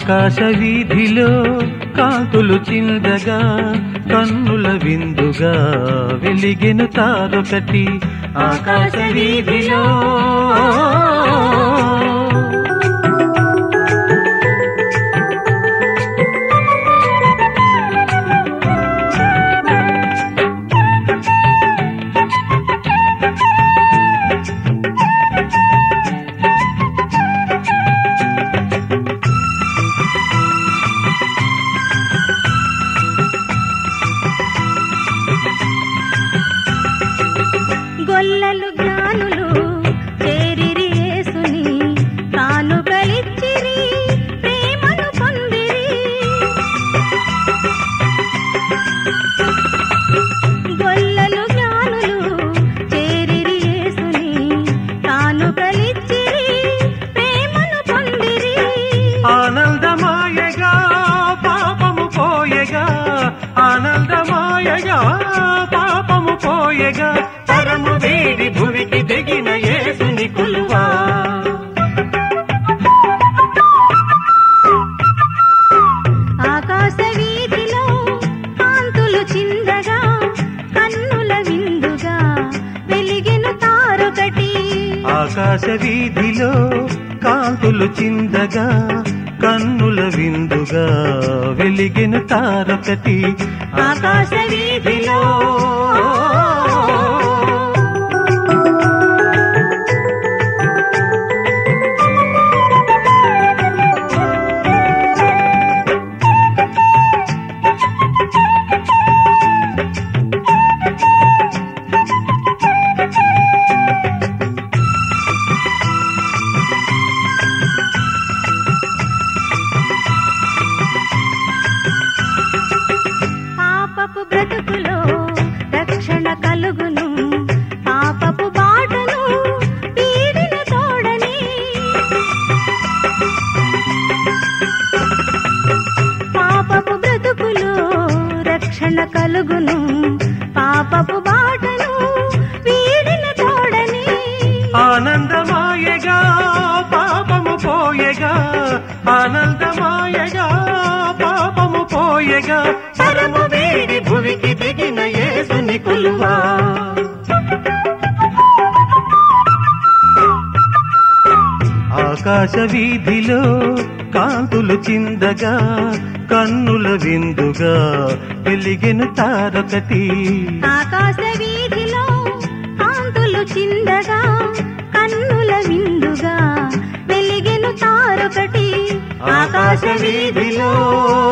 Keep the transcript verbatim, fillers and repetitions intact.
ఆకాశ వీధిలో కాంతులు చిందగా కన్నుల విందుగా వెలిగెను తారొకటి ఆకాశ వీధిలో గొల్లలు జ్ఞానులు చేరిరి యేసుని కానుకలిచ్చిరి ప్రేమను పొందిరి గొల్లలు జ్ఞానులు చేరిరి యేసుని కానుకలిచ్చిరి ప్రేమను పొందిరి ఆనందమాయగా పాపము పోయగా ఆనందమాయగా పాపము పోయగా పరము వేడి భువికి దిగిన యేసుని కొలువా ఆకాశ వీధిలో కాంతులు చిందగా కన్నుల విందుగా వెలిగెను తారొకటి ఆకాశ వీధిలో కాంతులు చిందగా కన్నుల విందుగా వెలిగెను తారొకటి ఆకాశ వీధిలో పాపపు బ్రతుకులో రక్షణ కలుగును పాపపు బాటను వీడిన తోడని పాపపు బ్రతుకులో రక్షణ కలుగును పాపపు బాటను వీడిన తోడని ఆనందమాయగా పాపము పోయగా ఆనందమాయగా పాపము పోయగా పరము వేడి భువికి దిగిన యేసుని కొలువా ఆకాశ వీధిలో కాంతులు చిందగా కన్నుల విందుగా వెలిగెను తారొకటి ఆకాశ వీధిలో కాంతులు చిందగా కన్నుల విందుగా వెలిగెను తారొకటి ఆకాశ వీధిలో